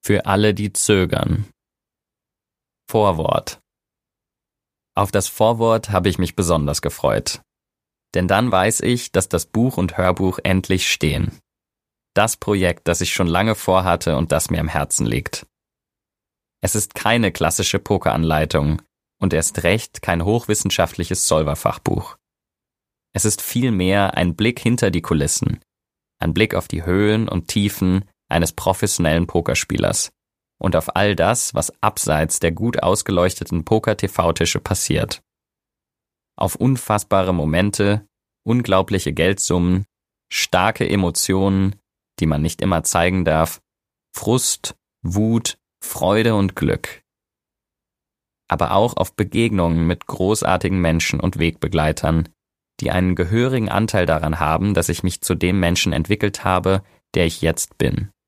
Für alle, die zögern. Vorwort. Auf das Vorwort habe ich mich besonders gefreut. Denn dann weiß ich, dass das Buch und Hörbuch endlich stehen. Das Projekt, das ich schon lange vorhatte und das mir am Herzen liegt. Es ist keine klassische Pokeranleitung und erst recht kein hochwissenschaftliches Solver-Fachbuch. Es ist vielmehr ein Blick hinter die Kulissen, ein Blick auf die Höhen und Tiefen eines professionellen Pokerspielers und auf all das, was abseits der gut ausgeleuchteten Poker-TV-Tische passiert. Auf unfassbare Momente, unglaubliche Geldsummen, starke Emotionen, die man nicht immer zeigen darf, Frust, Wut, Freude und Glück. Aber auch auf Begegnungen mit großartigen Menschen und Wegbegleitern, die einen gehörigen Anteil daran haben, dass ich mich zu dem Menschen entwickelt habe, der ich jetzt bin.